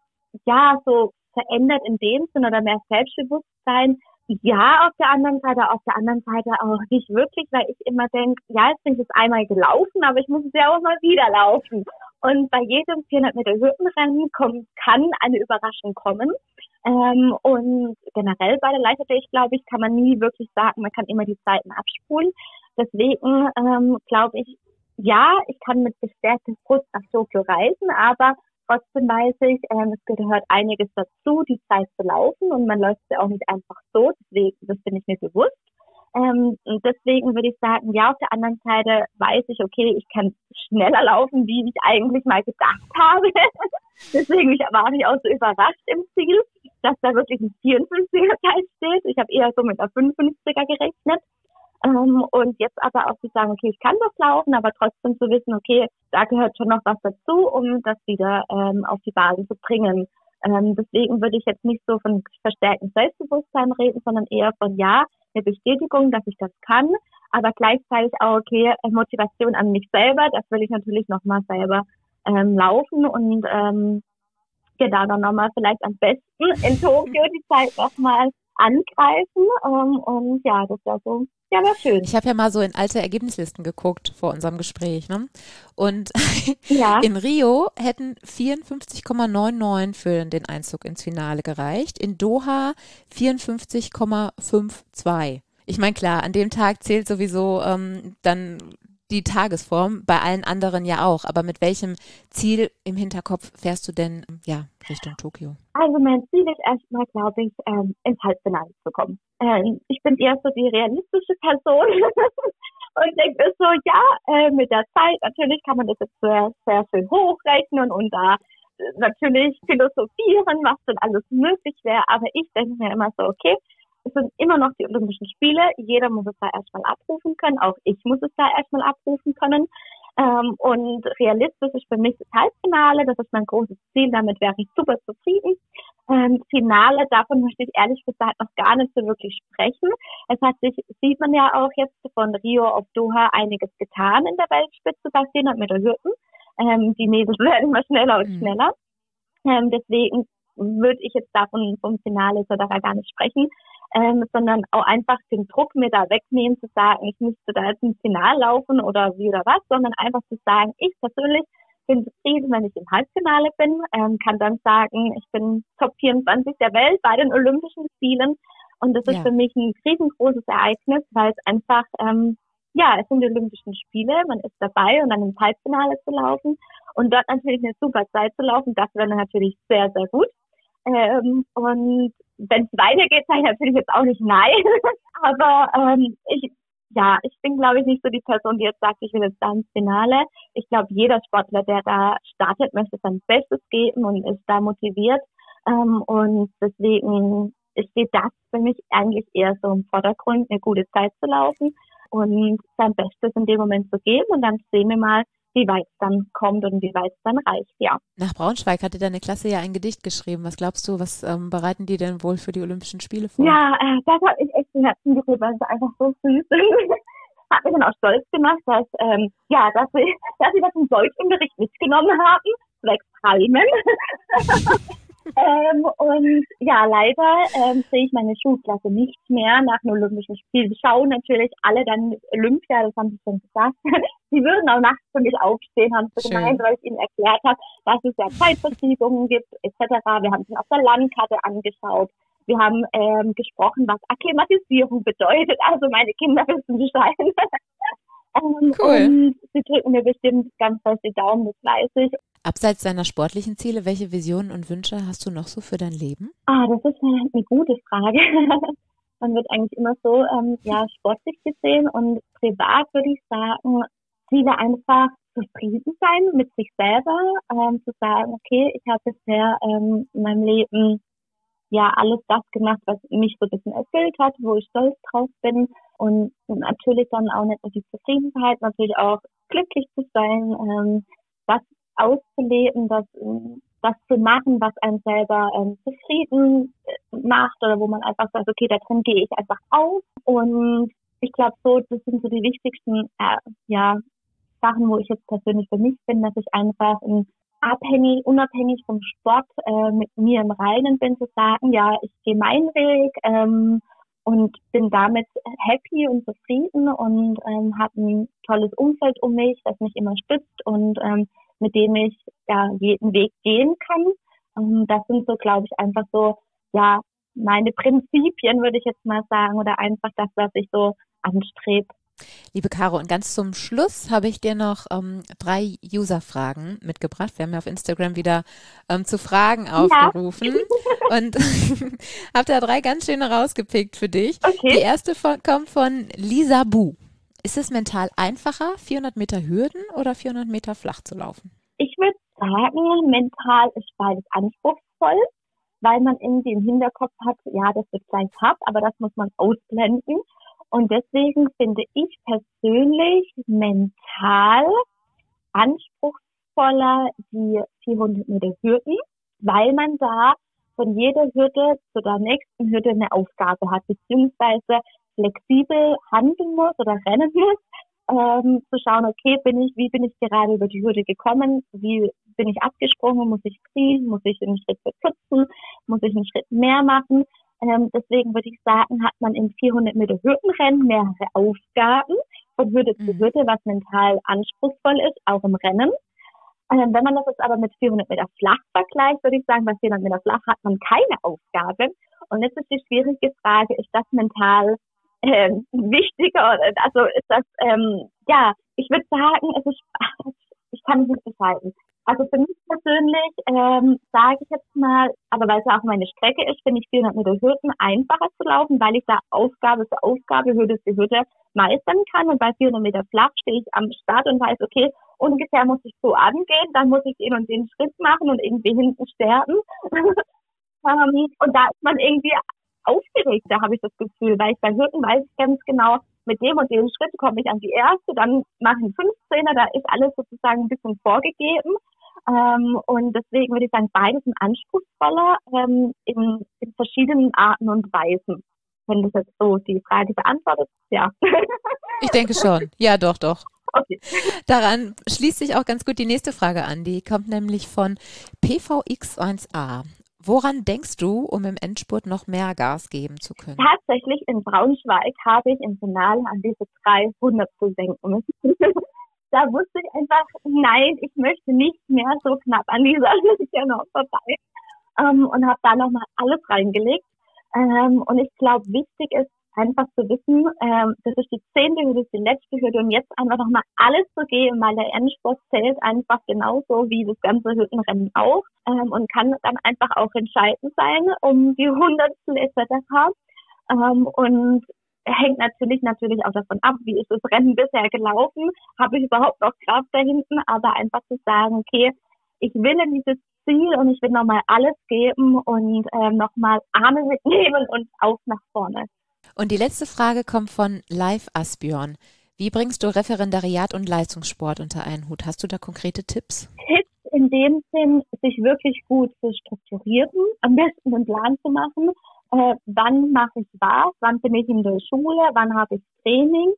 Ja, so verändert in dem Sinne oder mehr Selbstbewusstsein. Ja, auf der anderen Seite, auf der anderen Seite auch nicht wirklich, weil ich immer denke, ja, jetzt bin ich jetzt einmal gelaufen, aber ich muss es ja auch mal wieder laufen. Und bei jedem vierhundert Meter Hürdenrennen kommt, kann eine Überraschung kommen. Ähm, und generell bei der Leichtathletik, glaube ich, kann man nie wirklich sagen, man kann immer die Zeiten abspulen. Deswegen ähm, glaube ich, ja, ich kann mit gestärktem Brust nach Tokio reisen, aber trotzdem weiß ich, ähm, es gehört einiges dazu, die Zeit zu laufen und man läuft ja auch nicht einfach so, deswegen, das bin ich mir bewusst. Ähm, und deswegen würde ich sagen, ja, auf der anderen Seite weiß ich, okay, ich kann schneller laufen, wie ich eigentlich mal gedacht habe. Deswegen bin ich aber auch nicht auch so überrascht im Ziel, dass da wirklich ein vierundfünfziger Zeit steht. Ich habe eher so mit einer fünfundfünfziger gerechnet. Ähm, und jetzt aber auch zu sagen, okay, ich kann das laufen, aber trotzdem zu wissen, okay, da gehört schon noch was dazu, um das wieder ähm, auf die Bahn zu bringen. Ähm, deswegen würde ich jetzt nicht so von verstärktem Selbstbewusstsein reden, sondern eher von, ja, eine Bestätigung, dass ich das kann, aber gleichzeitig auch, okay, Motivation an mich selber, das will ich natürlich nochmal selber ähm, laufen und ähm, genau, dann nochmal vielleicht am besten in Tokio die Zeit nochmal angreifen ähm, und ja, das wäre so. Ja, war schön. Ich habe ja mal so in alte Ergebnislisten geguckt vor unserem Gespräch, ne? Und ja. in Rio hätten vierundfünfzig Komma neunundneunzig für den Einzug ins Finale gereicht, in Doha vierundfünfzig Komma zweiundfünfzig. Ich meine, klar, an dem Tag zählt sowieso ähm, dann die Tagesform, bei allen anderen ja auch. Aber mit welchem Ziel im Hinterkopf fährst du denn ja Richtung Tokio? Also mein Ziel ist erstmal, glaube ich, ähm, ins Halbfinale zu kommen. Ähm, ich bin eher so die realistische Person und denke mir so, ja, äh, mit der Zeit, natürlich kann man das jetzt sehr, sehr schön hochrechnen und da äh, natürlich philosophieren, was denn alles möglich wäre. Aber ich denke mir immer so, okay, es sind immer noch die Olympischen Spiele. Jeder muss es da erstmal abrufen können. Auch ich muss es da erstmal abrufen können. Ähm, und realistisch ist für mich das Halbfinale. Das ist mein großes Ziel. Damit wäre ich super zufrieden. Ähm, Finale, davon möchte ich ehrlich gesagt noch gar nicht so wirklich sprechen. Es hat sich, sieht man ja auch jetzt von Rio auf Doha einiges getan in der Weltspitze bei vierhundert Meter Hürden. Ähm, die Mädels werden immer schneller und schneller. Ähm, deswegen würde ich jetzt davon vom Finale so daran gar nicht sprechen, ähm, sondern auch einfach den Druck mir da wegnehmen, zu sagen, ich müsste da jetzt ins Finale laufen oder wie oder was, sondern einfach zu sagen, ich persönlich bin zufrieden, wenn ich im Halbfinale bin, ähm, kann dann sagen, ich bin Top vierundzwanzig der Welt bei den Olympischen Spielen und das ist Ja. für mich ein riesengroßes Ereignis, weil es einfach, ähm, ja, es sind die Olympischen Spiele, man ist dabei und dann ins Halbfinale zu laufen und dort natürlich eine super Zeit zu laufen, das wäre natürlich sehr, sehr gut. Ähm, und wenn es weitergeht, sage ich natürlich jetzt auch nicht nein. Aber ähm, ich, ja, ich bin, glaube ich, nicht so die Person, die jetzt sagt, ich will jetzt da ins Finale. Ich glaube, jeder Sportler, der da startet, möchte sein Bestes geben und ist da motiviert. Ähm, und deswegen steht das für mich eigentlich eher so im Vordergrund, eine gute Zeit zu laufen und sein Bestes in dem Moment zu geben. Und dann sehen wir mal, wie weit es dann kommt und wie weit es dann reicht, ja. Nach Braunschweig hatte deine Klasse ja ein Gedicht geschrieben. Was glaubst du, was ähm, bereiten die denn wohl für die Olympischen Spiele vor? Ja, äh, das habe ich echt im Herzen gerührt, weil es einfach so süß ist. hat mich dann auch stolz gemacht, dass, ähm, ja, dass sie, dass sie das im Deutschunterricht mitgenommen haben, zwecks Palmen. ähm, und ja, leider ähm, sehe ich meine Schulklasse nicht mehr nach den Olympischen Spielen. Die schauen natürlich alle dann Olympia, das haben sie schon gesagt. Sie würden auch nachts für mich aufstehen, haben sie gemeint, weil ich ihnen erklärt habe, dass es ja Zeitverschiebungen gibt, et cetera. Wir haben es auf der Landkarte angeschaut. Wir haben ähm, gesprochen, was Akklimatisierung bedeutet. Also meine Kinder wissen Bescheid. ähm, Cool. Und sie drücken mir bestimmt ganz fest die Daumen, das weiß ich. Abseits deiner sportlichen Ziele, welche Visionen und Wünsche hast du noch so für dein Leben? Ah, das ist eine, eine gute Frage. Man wird eigentlich immer so ähm, ja sportlich gesehen und privat würde ich sagen, Ziele einfach zufrieden sein mit sich selber, ähm, zu sagen, okay, ich habe bisher ähm, in meinem Leben ja alles das gemacht, was mich so ein bisschen erfüllt hat, wo ich stolz drauf bin und natürlich dann auch nicht nur die Zufriedenheit, natürlich auch glücklich zu sein, ähm, das auszuleben, das, das zu machen, was einen selber ähm, zufrieden macht oder wo man einfach sagt, okay, da drin gehe ich einfach auf und ich glaube so, das sind so die wichtigsten äh, ja Sachen, wo ich jetzt persönlich für mich bin, dass ich einfach ein abhängig, unabhängig vom Sport äh, mit mir im Reinen bin, zu sagen, ja, ich gehe meinen Weg ähm, und bin damit happy und zufrieden und ähm, habe ein tolles Umfeld um mich, das mich immer stützt und ähm, mit dem ich ja jeden Weg gehen kann. Ähm, das sind so, glaube ich, einfach so, ja, meine Prinzipien, würde ich jetzt mal sagen, oder einfach das, was ich so anstrebe. Liebe Caro, und ganz zum Schluss habe ich dir noch ähm, drei User-Fragen mitgebracht. Wir haben ja auf Instagram wieder ähm, zu Fragen aufgerufen ja. und habe da drei ganz schöne rausgepickt für dich. Okay. Die erste von, kommt von Lisa Bu. Ist es mental einfacher, vierhundert Meter Hürden oder vierhundert Meter flach zu laufen? Ich würde sagen, mental ist beides anspruchsvoll, weil man irgendwie im Hinterkopf hat, ja, das wird gleich hart, aber das muss man ausblenden. Und deswegen finde ich persönlich mental anspruchsvoller die vierhundert Meter Hürden, weil man da von jeder Hürde zu der nächsten Hürde eine Aufgabe hat, beziehungsweise flexibel handeln muss oder rennen muss, ähm, zu schauen, okay, bin ich, wie bin ich gerade über die Hürde gekommen, wie bin ich abgesprungen, muss ich ziehen, muss ich einen Schritt verkürzen, muss ich einen Schritt mehr machen. Ähm, deswegen würde ich sagen, hat man im vierhundert Meter Hürdenrennen mehrere Aufgaben von Hürde mhm. zu Hürde, was mental anspruchsvoll ist, auch im Rennen. Ähm, wenn man das jetzt aber mit vierhundert Meter flach vergleicht, würde ich sagen, bei vierhundert Meter flach hat man keine Aufgabe. Und jetzt ist die schwierige Frage, ist das mental ähm, wichtiger? Also ist das, ähm, ja, ich würde sagen, es ist, ich kann mich nicht entscheiden. Also für mich persönlich ähm, sage ich jetzt mal, aber weil es ja auch meine Strecke ist, finde ich vierhundert Meter Hürden einfacher zu laufen, weil ich da Aufgabe für Aufgabe, Hürde für Hürde meistern kann. Und bei vierhundert Meter flach stehe ich am Start und weiß, okay, ungefähr muss ich so angehen, dann muss ich den und den Schritt machen und irgendwie hinten sterben. ähm, und da ist man irgendwie aufgeregter, habe ich das Gefühl, weil ich bei Hürden weiß ich ganz genau, mit dem und dem Schritt komme ich an die erste, dann mache ich einen fünfzehner, da ist alles sozusagen ein bisschen vorgegeben. Ähm, und deswegen würde ich sagen, beides sind anspruchsvoller ähm, in, in verschiedenen Arten und Weisen. Wenn das jetzt so die Frage beantwortet, ja. Ich denke schon. Ja, doch, doch. Okay. Daran schließt sich auch ganz gut die nächste Frage an. Die kommt nämlich von P V X eins a. Woran denkst du, um im Endspurt noch mehr Gas geben zu können? Tatsächlich in Braunschweig habe ich im Finale an diese dreihundert zu denken müssen. Da wusste ich einfach, nein, ich möchte nicht mehr so knapp an dieser Linie noch vorbei. Ähm, und habe da nochmal alles reingelegt. Ähm, und ich glaube, wichtig ist einfach zu wissen, ähm, das ist die zehnte Hürde, das ist die letzte Hürde und jetzt einfach nochmal alles zu geben, weil der Endspurt zählt einfach genauso wie das ganze Hürdenrennen auch ähm, und kann dann einfach auch entscheidend sein um die Hundertstel et cetera. Ähm, und hängt natürlich natürlich auch davon ab, wie ist das Rennen bisher gelaufen, habe ich überhaupt noch Kraft da hinten, aber einfach zu sagen, okay, ich will in dieses Ziel und ich will nochmal alles geben und ähm, nochmal Arme mitnehmen und auf nach vorne. Und die letzte Frage kommt von Live Asbjörn. Wie bringst du Referendariat und Leistungssport unter einen Hut? Hast du da konkrete Tipps? Tipps in dem Sinn, sich wirklich gut zu strukturieren, am besten einen Plan zu machen. Äh, wann mache ich was? Wann bin ich in der Schule? Wann habe ich Training?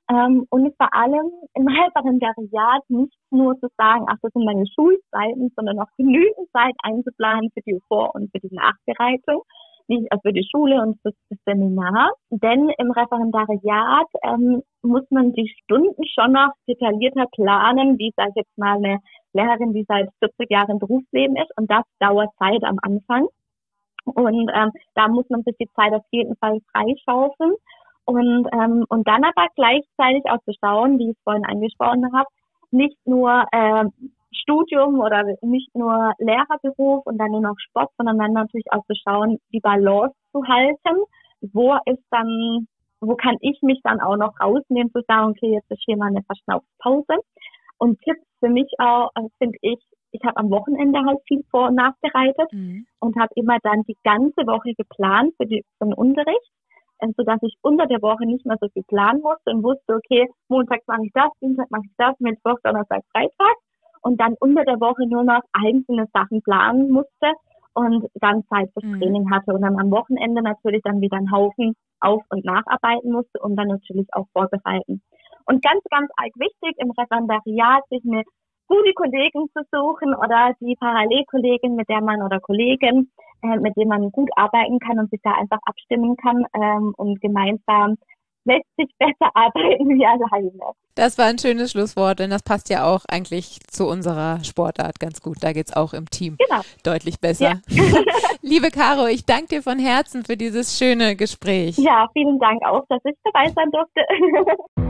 Ähm, und vor allem im Referendariat nicht nur zu sagen, ach, das sind meine Schulzeiten, sondern auch genügend Zeit einzuplanen für die Vor- und für die Nachbereitung, nicht also für die Schule und für das Seminar. Denn im Referendariat ähm, muss man die Stunden schon noch detaillierter planen, wie, sage ich jetzt mal, eine Lehrerin, die seit vierzig Jahren im Berufsleben ist. Und das dauert Zeit am Anfang. Und ähm, da muss man sich die Zeit auf jeden Fall freischaufeln. Und, ähm, und dann aber gleichzeitig auch zu schauen, wie ich es vorhin angesprochen habe, nicht nur äh, Studium oder nicht nur Lehrerberuf und dann nur noch Sport, sondern dann natürlich auch zu schauen, die Balance zu halten. Wo ist dann, wo kann ich mich dann auch noch rausnehmen, zu sagen, okay, jetzt ist hier mal eine Verschnaufpause. Und Tipps für mich auch, äh, finde ich, ich habe am Wochenende halt viel vor- und nachbereitet mhm. und habe immer dann die ganze Woche geplant für, die, für den Unterricht, äh, sodass ich unter der Woche nicht mehr so viel planen musste und wusste, okay, Montag mache ich das, Dienstag mache ich das, Mittwoch, Donnerstag, Freitag und dann unter der Woche nur noch einzelne Sachen planen musste und dann Zeit fürs mhm. Training hatte und dann am Wochenende natürlich dann wieder einen Haufen auf- und nacharbeiten musste und dann natürlich auch vorbereiten. Und ganz, ganz arg wichtig im Referendariat, sich eine gute Kollegin zu suchen oder die Parallelkollegin, mit der man oder Kollegin, äh, mit dem man gut arbeiten kann und sich da einfach abstimmen kann ähm, und gemeinsam lässt sich besser arbeiten wie alleine. Das war ein schönes Schlusswort, denn das passt ja auch eigentlich zu unserer Sportart ganz gut. Da geht's auch im Team genau. deutlich besser. Ja. Liebe Caro, ich danke dir von Herzen für dieses schöne Gespräch. Ja, vielen Dank auch, dass ich dabei sein durfte.